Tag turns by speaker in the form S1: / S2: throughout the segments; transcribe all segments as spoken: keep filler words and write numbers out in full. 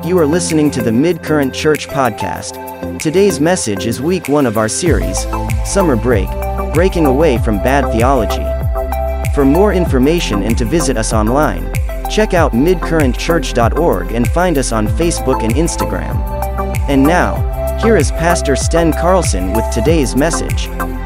S1: You are listening to the Mid-Current Church podcast. Today's message is week one of our series, Summer Break, Breaking Away from Bad Theology. For more information and to visit us online, check out mid current church dot org and find us on Facebook and Instagram. And now, here is Pastor Sten Carlson with today's message.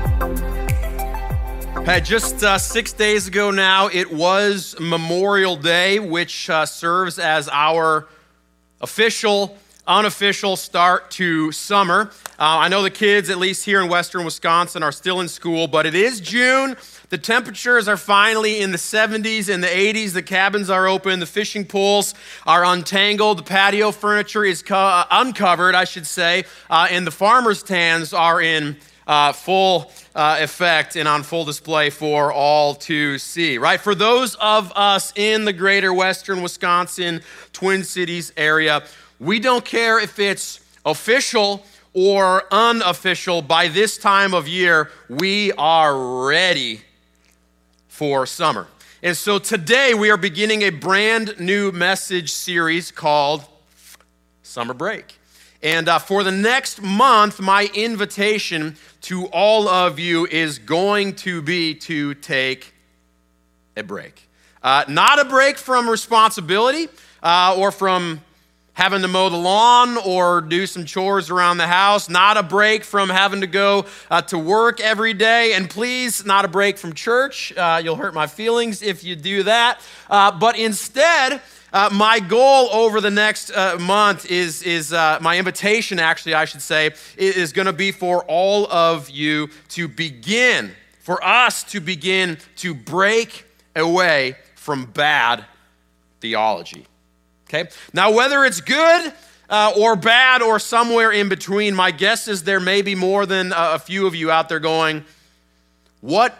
S2: Hey, just uh, six days ago now, it was Memorial Day, which uh, serves as our official, unofficial start to summer. Uh, I know the kids, at least here in western Wisconsin, are still in school, but it is June. The temperatures are finally in the seventies and the eighties. The cabins are open. The fishing pools are untangled. The patio furniture is co- uh, uncovered, I should say, uh, and the farmers' stands are in Uh, full uh, effect and on full display for all to see, right? For those of us in the greater western Wisconsin, Twin Cities area, we don't care if it's official or unofficial. By this time of year, we are ready for summer. And so today we are beginning a brand new message series called Summer Break. And uh, for the next month, my invitation to all of you is going to be to take a break. Uh, not a break from responsibility uh, or from having to mow the lawn or do some chores around the house. Not a break from having to go uh, to work every day. And please, not a break from church. Uh, you'll hurt my feelings if you do that. Uh, but instead, Uh, my goal over the next uh, month is, is uh, my invitation, actually, I should say, is going to be for all of you to begin, for us to begin to break away from bad theology. Okay? Now, whether it's good uh, or bad or somewhere in between, my guess is there may be more than a few of you out there going, what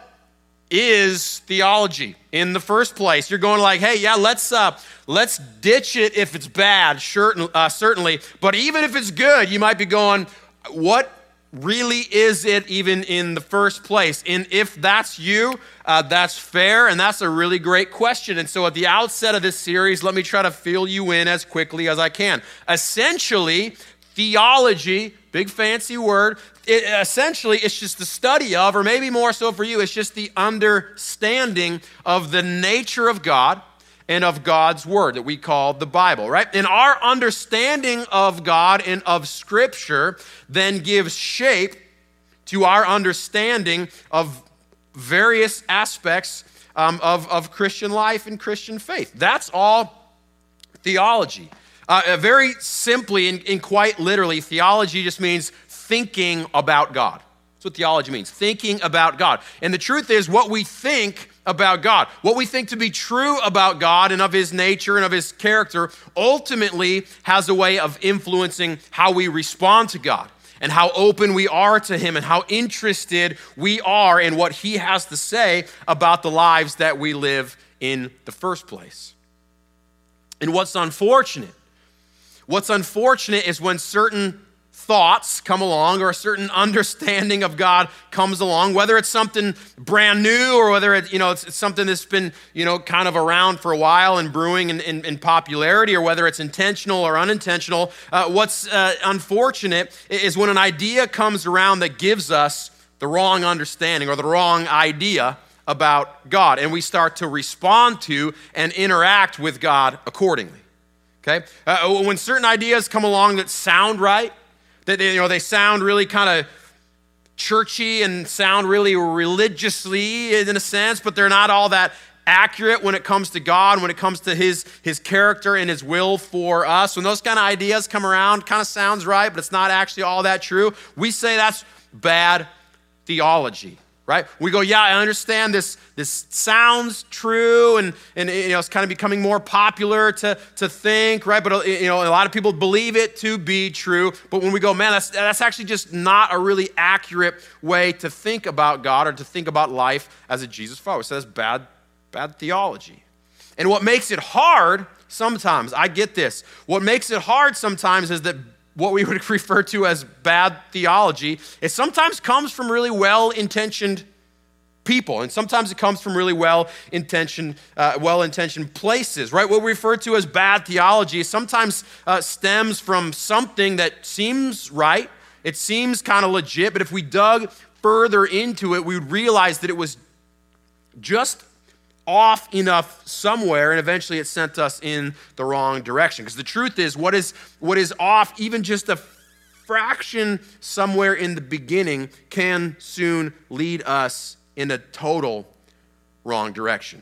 S2: is theology in the first place? You're going like, hey, yeah, let's uh, let's ditch it if it's bad, sure, uh, certainly. But even if it's good, you might be going, what really is it even in the first place? And if that's you, uh, that's fair, and that's a really great question. And so at the outset of this series, let me try to fill you in as quickly as I can. Essentially, theology, big fancy word, it, essentially it's just the study of, or maybe more so for you, it's just the understanding of the nature of God and of God's word that we call the Bible, right? And our understanding of God and of Scripture then gives shape to our understanding of various aspects um, of, of Christian life and Christian faith. That's all theology. Uh, very simply and, and quite literally, theology just means thinking about God. That's what theology means, thinking about God. And the truth is, what we think about God, what we think to be true about God and of his nature and of his character, ultimately has a way of influencing how we respond to God and how open we are to him and how interested we are in what he has to say about the lives that we live in the first place. And what's unfortunate What's unfortunate is when certain thoughts come along or a certain understanding of God comes along, whether it's something brand new or whether it, you know, it's, it's something that's been, you know, kind of around for a while and brewing in, in, in popularity, or whether it's intentional or unintentional. Uh, what's uh, unfortunate is when an idea comes around that gives us the wrong understanding or the wrong idea about God, and we start to respond to and interact with God accordingly. Okay, uh, when certain ideas come along that sound right, that you know they sound really kind of churchy and sound really religiously in a sense, but they're not all that accurate when it comes to God, when it comes to His His character and His will for us. When those kind of ideas come around, kind of sounds right, but it's not actually all that true. We say that's bad theology. Right? We go, yeah, I understand this This sounds true, and, and you know, it's kind of becoming more popular to, to think, right? But you know, a lot of people believe it to be true. But when we go, man, that's, that's actually just not a really accurate way to think about God or to think about life as a Jesus follower. So that's bad, bad theology. And what makes it hard sometimes, I get this, what makes it hard sometimes is that what we would refer to as bad theology, it sometimes comes from really well-intentioned people. And sometimes it comes from really well-intentioned, uh, well-intentioned places, right? What we refer to as bad theology sometimes uh, stems from something that seems right. It seems kind of legit, but if we dug further into it, we would realize that it was just off enough somewhere, and eventually it sent us in the wrong direction. Because the truth is, what is what is off, even just a fraction somewhere in the beginning, can soon lead us in a total wrong direction.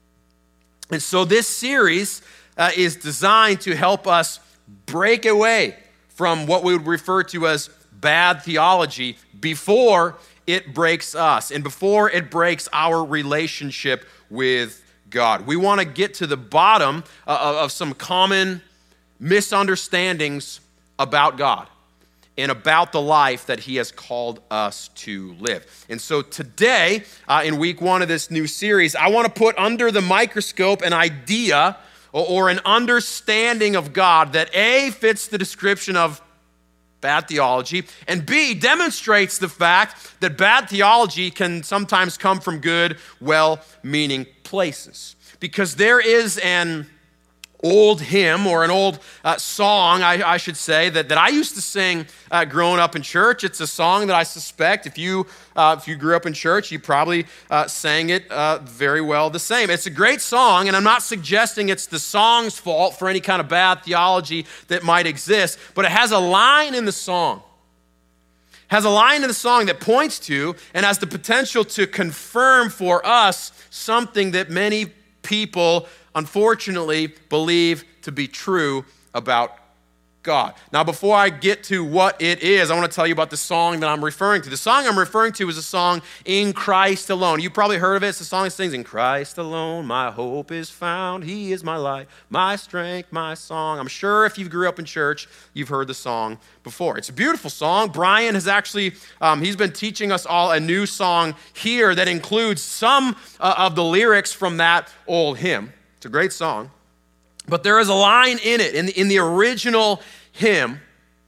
S2: And so this series uh, is designed to help us break away from what we would refer to as bad theology before it breaks us and before it breaks our relationship with God. We want to get to the bottom uh, of some common misunderstandings about God and about the life that he has called us to live. And so today, uh, in week one of this new series, I want to put under the microscope an idea or, or an understanding of God that A, fits the description of bad theology, and B, demonstrates the fact that bad theology can sometimes come from good, well-meaning places. Because there is an old hymn or an old uh, song, I, I should say, that, that I used to sing uh, growing up in church. It's a song that I suspect if you uh, if you grew up in church, you probably uh, sang it uh, very well the same. It's a great song, and I'm not suggesting it's the song's fault for any kind of bad theology that might exist, but it has a line in the song. Has a line in the song that points to and has the potential to confirm for us something that many people unfortunately believe to be true about God. Now, before I get to what it is, I want to tell you about the song that I'm referring to. The song I'm referring to is a song, In Christ Alone. You probably heard of it. It's the song that sings, In Christ alone, my hope is found. He is my light, my strength, my song. I'm sure if you grew up in church, you've heard the song before. It's a beautiful song. Brian has actually, um, he's been teaching us all a new song here that includes some uh, of the lyrics from that old hymn. It's a great song. But there is a line in it, in the, in the original hymn.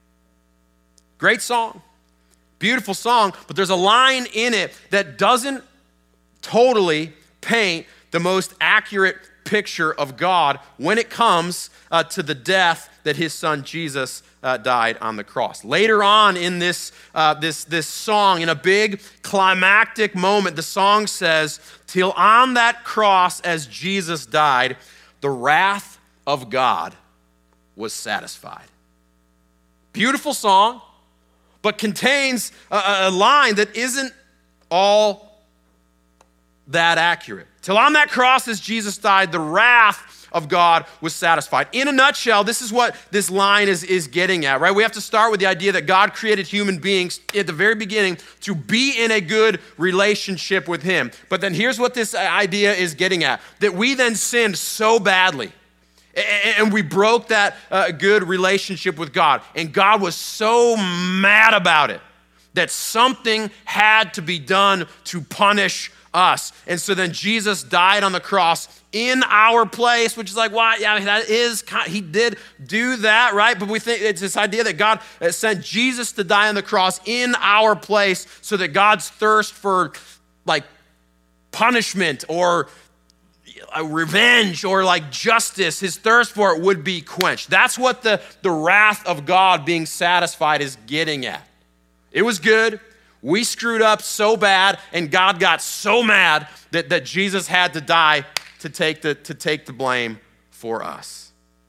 S2: Great song, beautiful song, but there's a line in it that doesn't totally paint the most accurate picture of God when it comes uh, to the death that his son Jesus uh, died on the cross. Later on in this, uh, this, this song, in a big climactic moment, the song says, till on that cross as Jesus died, the wrath of God was satisfied. Beautiful song, but contains a, a line that isn't all that accurate. Till on that cross as Jesus died, the wrath of God was satisfied. In a nutshell, this is what this line is, is getting at, right? We have to start with the idea that God created human beings at the very beginning to be in a good relationship with him. But then here's what this idea is getting at, that we then sinned so badly and we broke that uh, good relationship with God. And God was so mad about it that something had to be done to punish us. And so then Jesus died on the cross in our place, which is like, why? Yeah, that is, he did do that, right? But we think it's this idea that God sent Jesus to die on the cross in our place so that God's thirst for like punishment or revenge or like justice, his thirst for it would be quenched. That's what the, the wrath of God being satisfied is getting at. It was good. We screwed up so bad, and God got so mad that, that Jesus had to die to take the, to take the blame for us.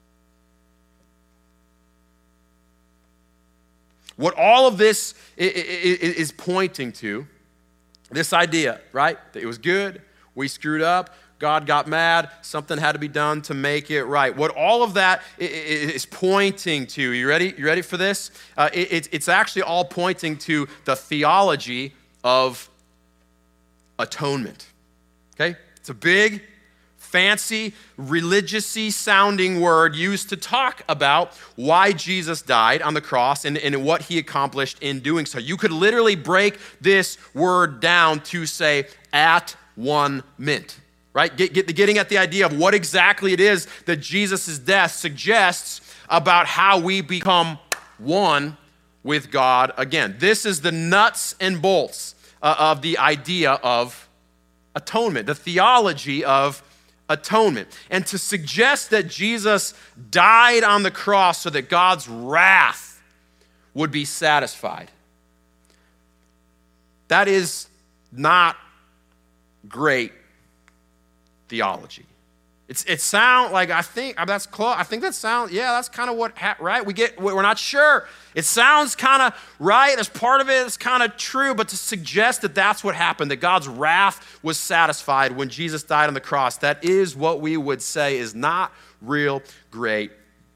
S2: What all of this is pointing to, this idea, right? That it was good, we screwed up, God got mad, something had to be done to make it right. What all of that is pointing to, you ready? You ready for this? Uh, it, it's actually all pointing to the theology of atonement, okay? It's a big, fancy, religious-y sounding word used to talk about why Jesus died on the cross and, and what he accomplished in doing so. You could literally break this word down to say, at one mint. Right? Get, get, getting at the idea of what exactly it is that Jesus' death suggests about how we become one with God again. This is the nuts and bolts uh, of the idea of atonement, the theology of atonement. And to suggest that Jesus died on the cross so that God's wrath would be satisfied, that is not great theology. It's, it sounds like, I think that's close. I think that sounds, yeah, that's kind of what, ha- right? We get, we're not sure. It sounds kind of right. As part of it, it's kind of true. But to suggest that that's what happened, that God's wrath was satisfied when Jesus died on the cross, that is what we would say is not real great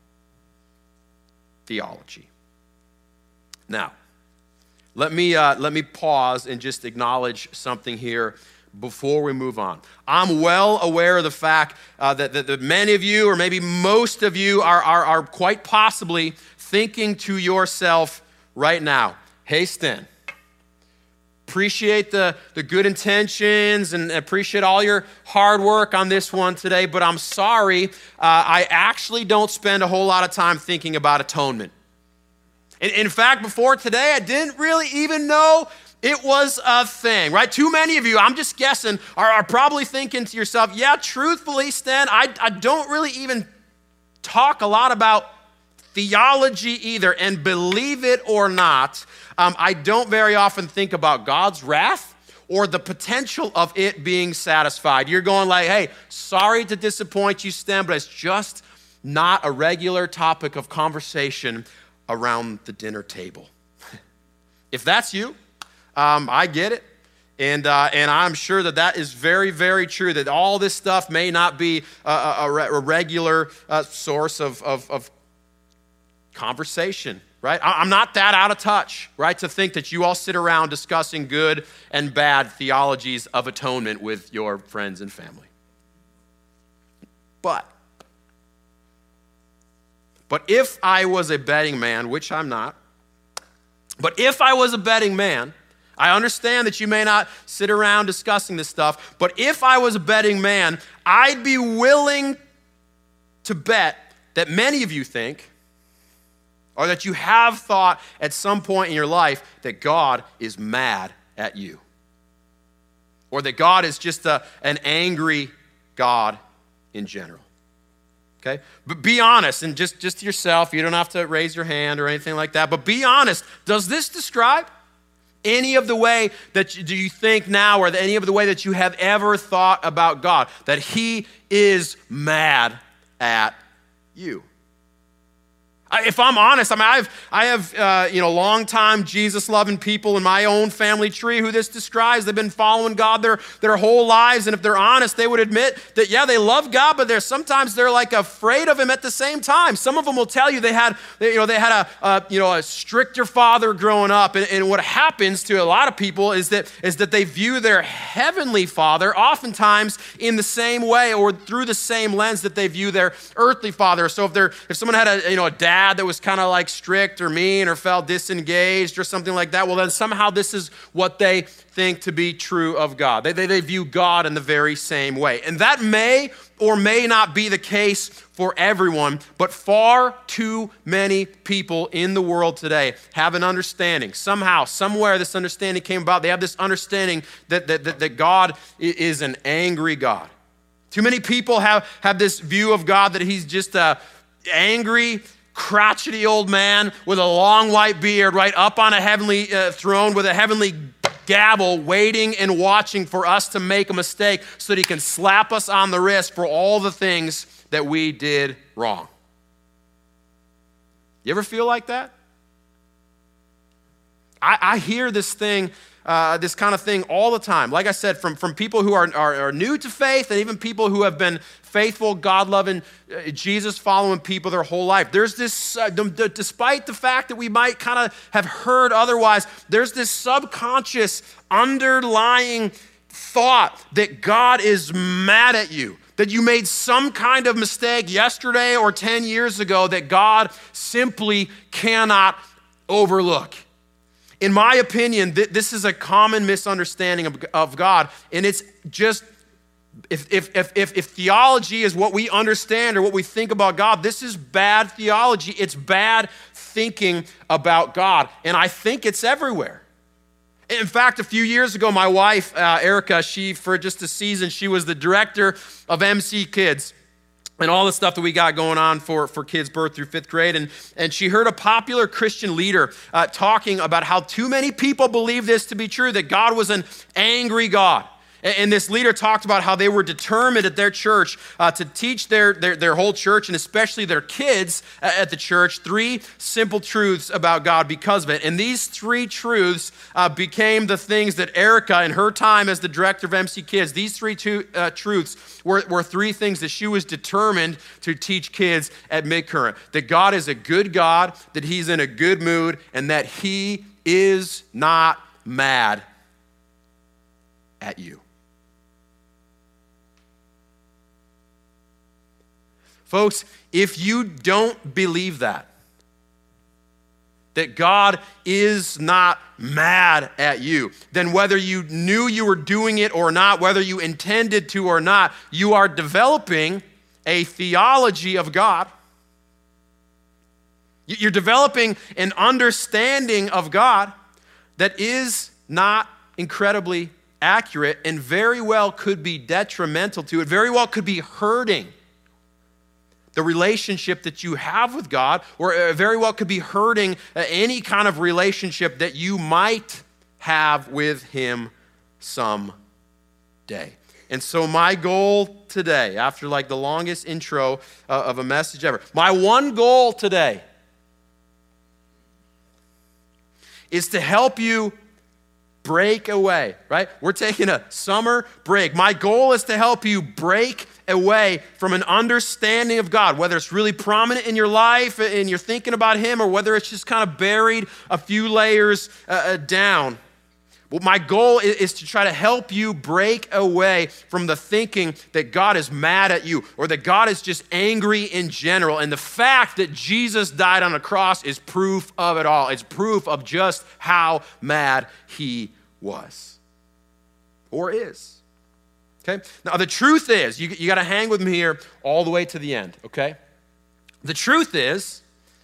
S2: theology. Now, let me uh, let me pause and just acknowledge something here before we move on. I'm well aware of the fact uh, that, that, that many of you, or maybe most of you, are, are, are quite possibly thinking to yourself right now, hey, Sten, appreciate the, the good intentions and appreciate all your hard work on this one today, but I'm sorry, uh, I actually don't spend a whole lot of time thinking about atonement. In, in fact, before today, I didn't really even know it was a thing, right? Too many of you, I'm just guessing, are, are probably thinking to yourself, yeah, truthfully, Stan, I, I don't really even talk a lot about theology either. And believe it or not, um, I don't very often think about God's wrath or the potential of it being satisfied. You're going like, hey, sorry to disappoint you, Stan, but it's just not a regular topic of conversation around the dinner table. If that's you, Um, I get it, and uh, and I'm sure that that is very, very true, that all this stuff may not be a, a, a regular uh, source of, of, of conversation, right? I'm not that out of touch, right, to think that you all sit around discussing good and bad theologies of atonement with your friends and family. But, but if I was a betting man, which I'm not, but if I was a betting man, I understand that you may not sit around discussing this stuff, but if I was a betting man, I'd be willing to bet that many of you think, or that you have thought at some point in your life, that God is mad at you. Or that God is just a, an angry God in general. Okay? But be honest, and just, just to yourself, you don't have to raise your hand or anything like that, but be honest. Does this describe any of the way that you, do you think now, or any of the way that you have ever thought about God, that he is mad at you? If I'm honest, I mean, I've, I have, uh, you know, long-time Jesus-loving people in my own family tree who this describes. They've been following God their, their whole lives, and if they're honest, they would admit that, yeah, they love God, but they're sometimes they're like afraid of him at the same time. Some of them will tell you they had, you know, they had a, a you know, a stricter father growing up, and, and what happens to a lot of people is that is that they view their heavenly father oftentimes in the same way or through the same lens that they view their earthly father. So if they're if someone had a, you know, a dad that was kind of like strict or mean or felt disengaged or something like that, well, then somehow this is what they think to be true of God. They, they, they view God in the very same way. And that may or may not be the case for everyone, but far too many people in the world today have an understanding. Somehow, somewhere this understanding came about. They have this understanding that, that, that, that God is an angry God. Too many people have, have this view of God that he's just a angry, crotchety old man with a long white beard, right, up on a heavenly uh, throne with a heavenly gavel, waiting and watching for us to make a mistake so that he can slap us on the wrist for all the things that we did wrong. You ever feel like that? I, I hear this thing, uh, this kind of thing all the time. Like I said, from, from people who are, are, are new to faith and even people who have been faithful, God-loving, uh, Jesus-following people their whole life. There's this, uh, d- d- despite the fact that we might kind of have heard otherwise, there's this subconscious underlying thought that God is mad at you, that you made some kind of mistake yesterday or ten years ago that God simply cannot overlook. In my opinion, th- this is a common misunderstanding of, of God, and it's just, if, if, if, if, if theology is what we understand or what we think about God, this is bad theology. It's bad thinking about God, and I think it's everywhere. In fact, a few years ago, my wife, uh, Erica, she, for just a season, she was the director of M C Kids and all the stuff that we got going on for, for kids birth through fifth grade. And, and she heard a popular Christian leader uh, talking about how too many people believe this to be true, that God was an angry God. And this leader talked about how they were determined at their church uh, to teach their, their, their whole church, and especially their kids at the church, three simple truths about God because of it. And these three truths uh, became the things that Erica, in her time as the director of M C Kids, these three two, uh, truths were, were three things that she was determined to teach kids at Midcurrent. That God is a good God, that he's in a good mood, and that he is not mad at you. Folks, if you don't believe that, that God is not mad at you, then whether you knew you were doing it or not, whether you intended to or not, you are developing a theology of God. You're developing an understanding of God that is not incredibly accurate and very well could be detrimental to it, very well could be hurting the relationship that you have with God, or very well could be hurting any kind of relationship that you might have with him someday. And so my goal today, after like the longest intro uh, of a message ever, my one goal today is to help you break away, right? We're taking a summer break. My goal is to help you break away from an understanding of God, whether it's really prominent in your life and you're thinking about him, or whether it's just kind of buried a few layers uh, down. Well, my goal is, is to try to help you break away from the thinking that God is mad at you, or that God is just angry in general. And the fact that Jesus died on a cross is proof of it all. It's proof of just how mad he was, or is. Okay? Now, the truth is, you, you got to hang with me here all the way to the end, okay? The truth is,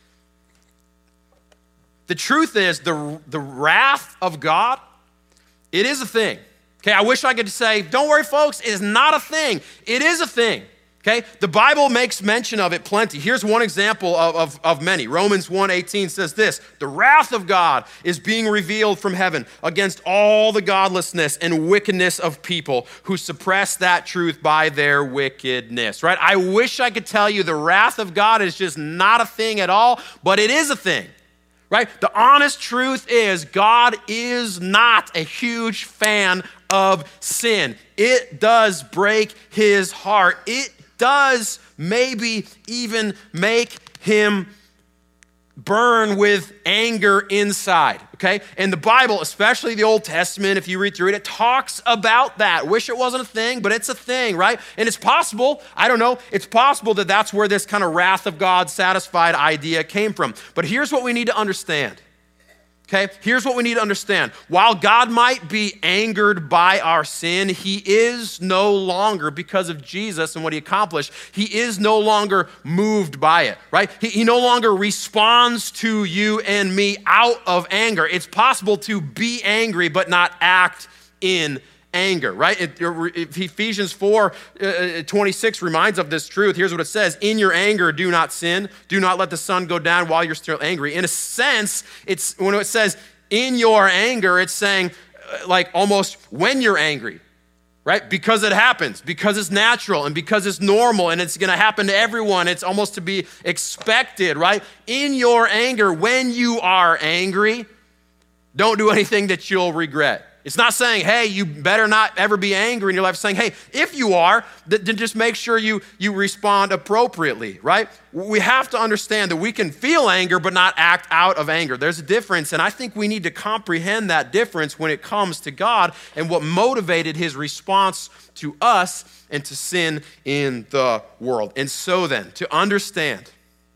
S2: the truth is the, the wrath of God, it is a thing. Okay, I wish I could say, don't worry, folks, it is not a thing. It is a thing. Okay, the Bible makes mention of it plenty. Here's one example of, of, of many. Romans one eighteen says this: the wrath of God is being revealed from heaven against all the godlessness and wickedness of people who suppress that truth by their wickedness, right? I wish I could tell you the wrath of God is just not a thing at all, but it is a thing, right? The honest truth is God is not a huge fan of sin. It does break his heart. It does maybe even make him burn with anger inside, okay? And the Bible, especially the Old Testament, if you read through it, it talks about that. Wish it wasn't a thing, but it's a thing, right? And it's possible, I don't know, it's possible that that's where this kind of wrath of God satisfied idea came from. But here's what we need to understand. Okay, here's what we need to understand. While God might be angered by our sin, he is no longer, because of Jesus and what he accomplished, he is no longer moved by it, right? He, he no longer responds to you and me out of anger. It's possible to be angry but not act in anger, right? It, it, Ephesians four twenty-six reminds of this truth. Here's what it says: in your anger, do not sin. Do not let the sun go down while you're still angry. In a sense, it's when it says in your anger, it's saying like almost when you're angry, right? Because it happens, because it's natural and because it's normal and it's going to happen to everyone. It's almost to be expected, right? In your anger, when you are angry, don't do anything that you'll regret. It's not saying, hey, you better not ever be angry in your life. It's saying, hey, if you are, then just make sure you, you respond appropriately, right? We have to understand that we can feel anger but not act out of anger. There's a difference, and I think we need to comprehend that difference when it comes to God and what motivated his response to us and to sin in the world. And so then, to understand,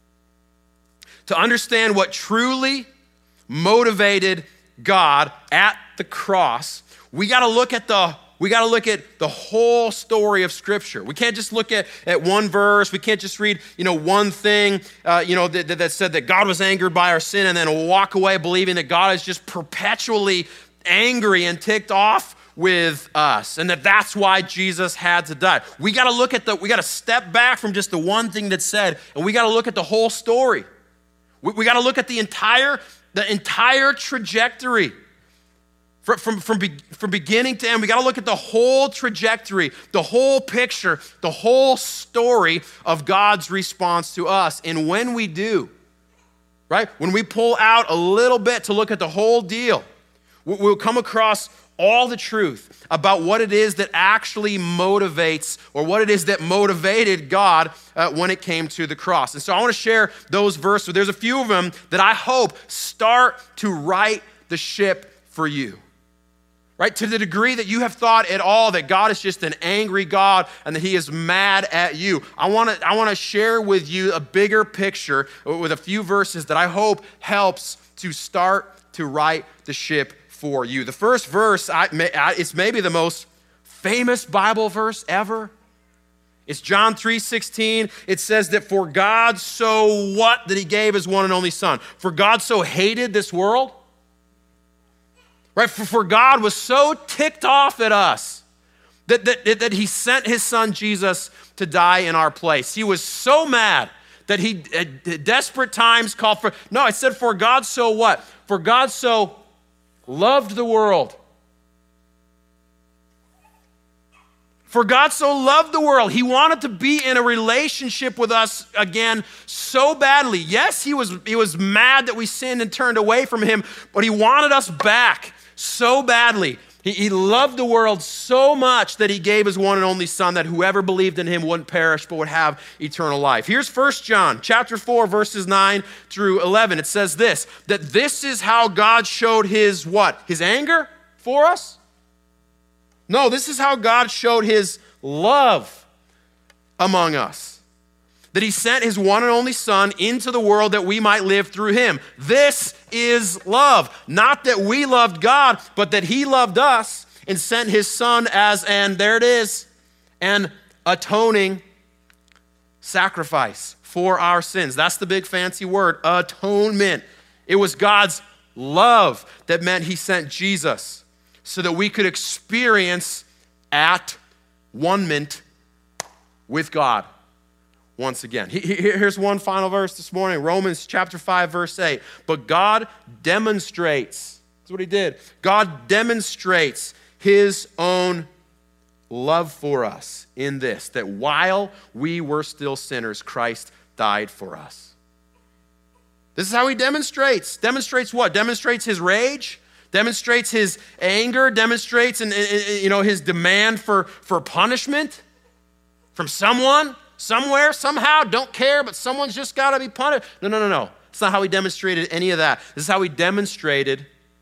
S2: to understand what truly motivated God at the cross, we got to look at the we got to look at the whole story of Scripture. We can't just look at, at one verse. We can't just read, you know, one thing, uh, you know, that, that said that God was angered by our sin and then walk away believing that God is just perpetually angry and ticked off with us, and that that's why Jesus had to die. We got to look at the, we got to step back from just the one thing that's said, and we got to look at the whole story. We, we got to look at the entire, the entire trajectory. From, from, from, be, from beginning to end, we got to look at the whole trajectory, the whole picture, the whole story of God's response to us. And when we do, right, when we pull out a little bit to look at the whole deal, we'll come across all the truth about what it is that actually motivates, or what it is that motivated God uh, when it came to the cross. And so I want to share those verses. There's a few of them that I hope start to right the ship for you. Right? To the degree that you have thought at all that God is just an angry God and that he is mad at you, I want to I want to share with you a bigger picture with a few verses that I hope helps to start to right the ship for you. The first verse, I, it's maybe the most famous Bible verse ever. It's John three sixteen. It says that for God so what? That he gave his one and only son. For God so hated this world. Right? For, for God was so ticked off at us that, that, that he sent his son Jesus to die in our place. He was so mad that he at desperate times called for, no, I said for God so what? For God so loved the world. For God so loved the world. He wanted to be in a relationship with us again so badly. Yes, he was, he was mad that we sinned and turned away from him, but he wanted us back so badly. He, he loved the world so much that he gave his one and only son that whoever believed in him wouldn't perish but would have eternal life. Here's First John chapter four, verses nine through eleven. It says this, that this is how God showed his what? His anger for us? No, this is how God showed his love among us. That he sent his one and only son into the world that we might live through him. This is love. Not that we loved God, but that he loved us and sent his son as an, there it is, an atoning sacrifice for our sins. That's the big fancy word, atonement. It was God's love that meant he sent Jesus so that we could experience at one-ment with God. Once again. Here's one final verse this morning, Romans chapter five, verse eight. But God demonstrates, that's what he did. God demonstrates his own love for us in this, that while we were still sinners, Christ died for us. This is how he demonstrates. Demonstrates what? Demonstrates his rage, demonstrates his anger, demonstrates and you know his demand for, for punishment from someone. Somewhere, somehow, don't care, but someone's just got to be punished. No, no, no, no. It's not how he demonstrated any of that. This is how he demonstrated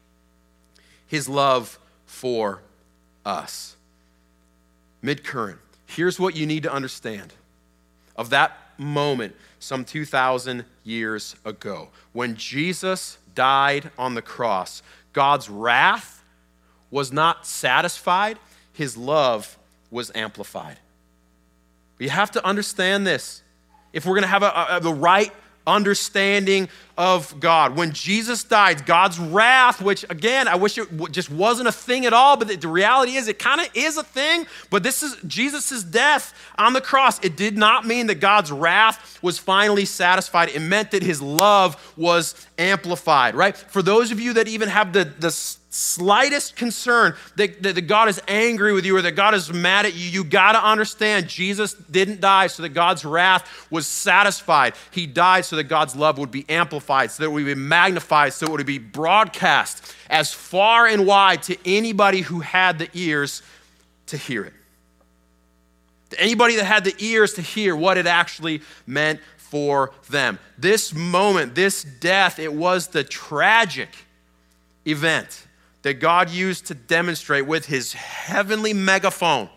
S2: his love for us. Mid-current, here's what you need to understand of that moment some two thousand years ago. When Jesus died on the cross, God's wrath was not satisfied. His love was amplified. We have to understand this if we're going to have a, a, the right understanding of God. When Jesus died, God's wrath, which again, I wish it just wasn't a thing at all, but the, the reality is it kind of is a thing, but this is Jesus' death on the cross. It did not mean that God's wrath was finally satisfied. It meant that his love was amplified, right? For those of you that even have the, the slightest concern that, that, that God is angry with you or that God is mad at you, you got to understand Jesus didn't die so that God's wrath was satisfied. He died so that God's love would be amplified, so that it would be magnified, so it would be broadcast as far and wide to anybody who had the ears to hear it. To anybody that had the ears to hear what it actually meant for them. This moment, this death, it was the tragic event that God used to demonstrate with his heavenly megaphone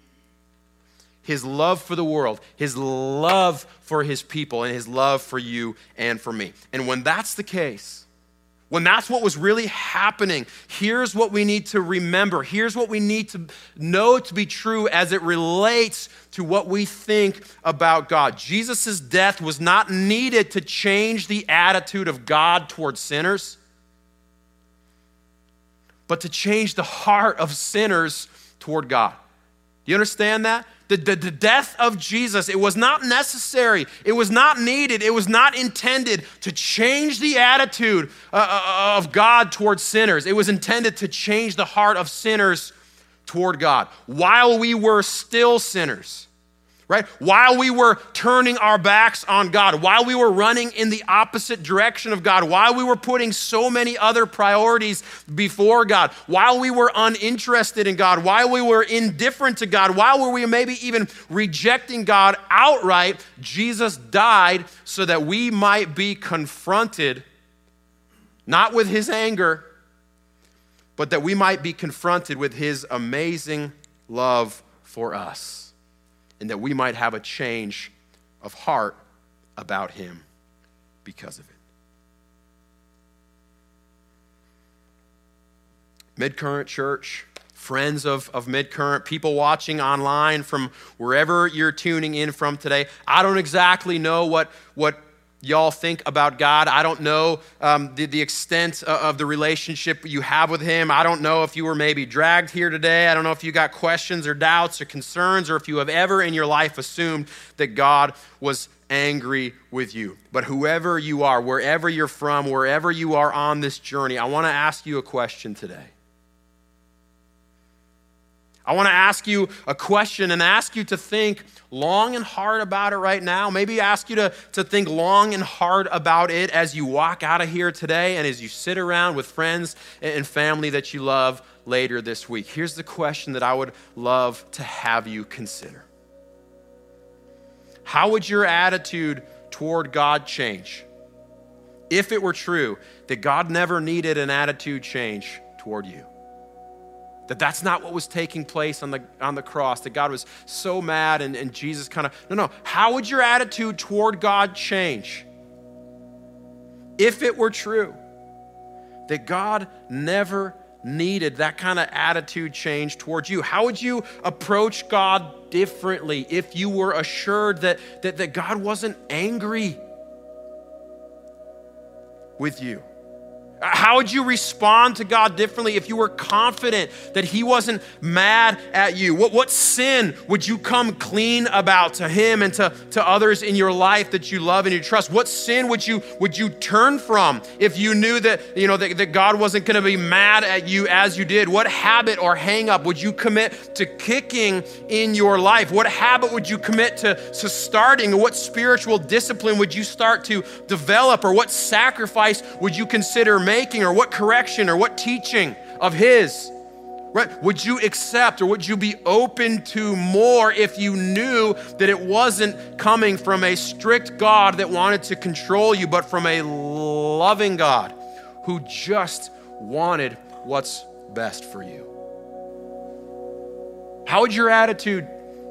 S2: his love for the world, his love for his people, and his love for you and for me. And when that's the case, when that's what was really happening, here's what we need to remember. Here's what we need to know to be true as it relates to what we think about God. Jesus' death was not needed to change the attitude of God towards sinners. but to change the heart of sinners toward God. Do you understand that? The, the, the death of Jesus, it was not necessary. It was not needed. It was not intended to change the attitude uh, of God towards sinners. It was intended to change the heart of sinners toward God while we were still sinners. Right? While we were turning our backs on God, while we were running in the opposite direction of God, while we were putting so many other priorities before God, while we were uninterested in God, while we were indifferent to God, while we were maybe even rejecting God outright, Jesus died so that we might be confronted, not with his anger, but that we might be confronted with his amazing love for us. And that we might have a change of heart about him because of it. Midcurrent Church, friends of, of Midcurrent, people watching online from wherever you're tuning in from today, I don't exactly know what, what y'all think about God. I don't know um, the, the extent of the relationship you have with him. I don't know if you were maybe dragged here today. I don't know if you got questions or doubts or concerns, or if you have ever in your life assumed that God was angry with you. But whoever you are, wherever you're from, wherever you are on this journey, I want to ask you a question today. I want to ask you a question and ask you to think long and hard about it right now. Maybe ask you to, to think long and hard about it as you walk out of here today and as you sit around with friends and family that you love later this week. Here's the question that I would love to have you consider. How would your attitude toward God change if it were true that God never needed an attitude change toward you? That that's not what was taking place on the on the cross, that God was so mad and, and Jesus kind of, no, no. How would your attitude toward God change if it were true that God never needed that kind of attitude change towards you? How would you approach God differently if you were assured that, that, that God wasn't angry with you? How would you respond to God differently if you were confident that he wasn't mad at you? What, what sin would you come clean about to him and to, to others in your life that you love and you trust? What sin would you would you turn from if you knew that, you know, that, that God wasn't going to be mad at you as you did? What habit or hang up would you commit to kicking in your life? What habit would you commit to, to starting? What spiritual discipline would you start to develop? Or what sacrifice would you consider making? Making, or what correction or what teaching of his, right? Would you accept or would you be open to more if you knew that it wasn't coming from a strict God that wanted to control you, but from a loving God who just wanted what's best for you? How would your attitude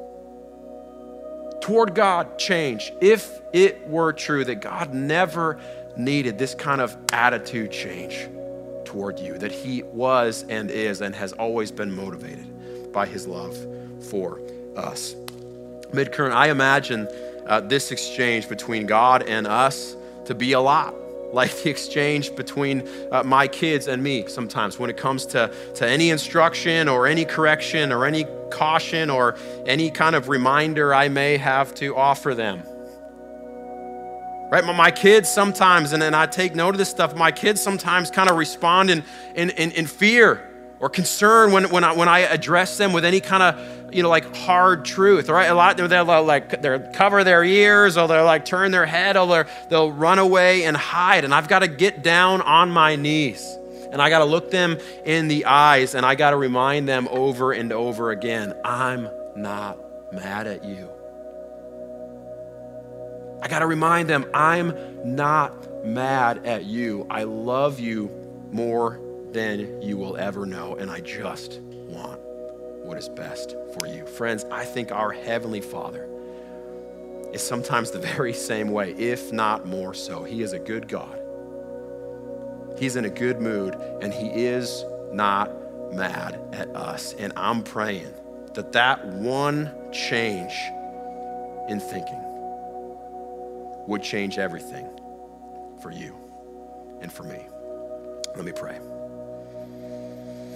S2: toward God change if it were true that God never needed this kind of attitude change toward you, that he was and is and has always been motivated by his love for us? Midcurrent, I imagine uh, this exchange between God and us to be a lot like the exchange between uh, my kids and me sometimes when it comes to, to any instruction or any correction or any caution or any kind of reminder I may have to offer them. Right, my kids sometimes, and, and I take note of this stuff, my kids sometimes kind of respond in, in, in, in fear or concern when, when, I, when I address them with any kind of, you know, like hard truth, right? A lot, they'll like, they'll cover their ears, or they'll like turn their head, or they'll run away and hide. And I've got to get down on my knees and I got to look them in the eyes and I got to remind them over and over again, I'm not mad at you. I got to remind them, I'm not mad at you. I love you more than you will ever know, and I just want what is best for you. Friends, I think our Heavenly Father is sometimes the very same way, if not more so. He is a good God. He's in a good mood, and he is not mad at us. And I'm praying that that one change in thinking would change everything for you and for me. Let me pray.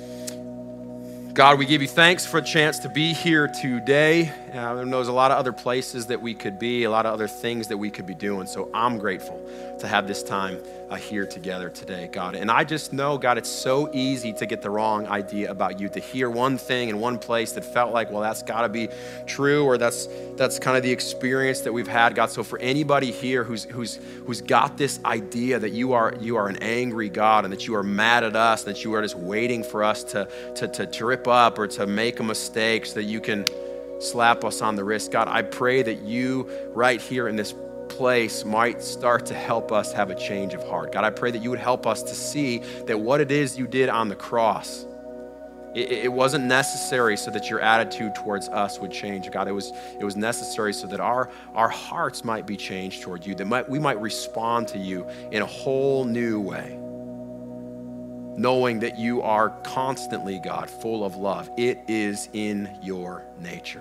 S2: God, we give you thanks for a chance to be here today. Uh, there's a lot of other places that we could be, a lot of other things that we could be doing. So I'm grateful to have this time uh, here together today, God. And I just know, God, it's so easy to get the wrong idea about you, to hear one thing in one place that felt like, well, that's got to be true, or that's that's kind of the experience that we've had, God. So for anybody here who's who's who's got this idea that you are you are an angry God and that you are mad at us, that you are just waiting for us to to to trip up or to make a mistake so that you can slap us on the wrist, God, I pray that you right here in this place might start to help us have a change of heart. God, I pray that you would help us to see that what it is you did on the cross, it, it wasn't necessary so that your attitude towards us would change. God, it was it was necessary so that our, our hearts might be changed toward you, that might, we might respond to you in a whole new way, knowing that you are constantly, God, full of love. It is in your nature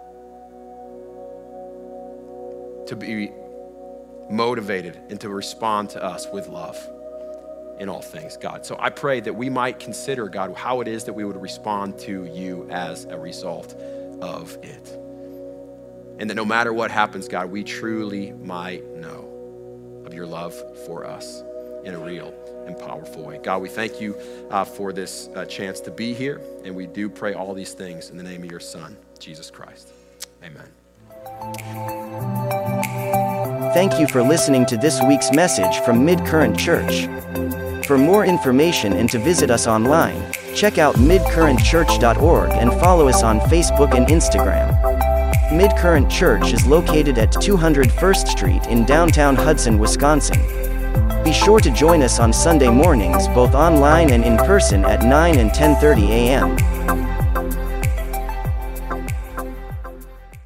S2: to be motivated and to respond to us with love in all things, God. So I pray that we might consider, God, how it is that we would respond to you as a result of it. And that no matter what happens, God, we truly might know of your love for us in a real and powerful way. God, we thank you uh, for this uh, chance to be here, and we do pray all these things in the name of your Son, Jesus Christ. Amen.
S1: Thank you for listening to this week's message from Mid-Current Church. For more information and to visit us online, check out mid current church dot org and follow us on Facebook and Instagram. Mid-Current Church is located at two hundred First Street in downtown Hudson, Wisconsin. Be sure to join us on Sunday mornings, both online and in person at nine and ten thirty a.m.